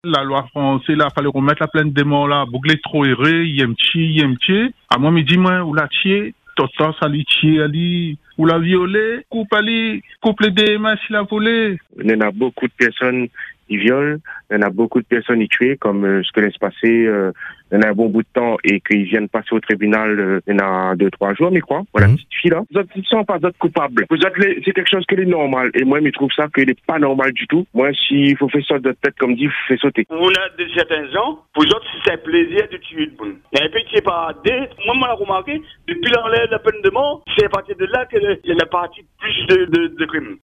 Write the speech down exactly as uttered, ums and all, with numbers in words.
La loi française, là, fallait remettre la plainte des morts là, boucler trop erré, yemchi, yemchi. À moi, me dit, moi, ou la tier, toto, ça lui tier, ali, ou la violer, coupe ali, coupe les D M A s'il a volé. Il y en a beaucoup de personnes qui violent, il y en a beaucoup de personnes qui tuent, comme euh, ce que laisse passer, euh, il y en a un bon bout de temps et qu'ils viennent passer au tribunal, euh, il y en a deux, trois jours, mais quoi, voilà, Mmh. petite fille là. Vous ne sont pas d'autres coupables. Vous autres, les- c'est quelque chose qui est normal. Et moi, je trouve ça qu'il n'est pas normal du tout. Moi, s'il faut faire ça de tête, comme dit, il faut faire sauter. On a de certains gens, pour eux autres, c'est un plaisir de tuer le monde. Il y a un peu qui est pas des. Moi, moi, j'ai remarqué, depuis l'enlève de la peine de mort, c'est à partir de là que il y a la partie plus de, de, de crimes.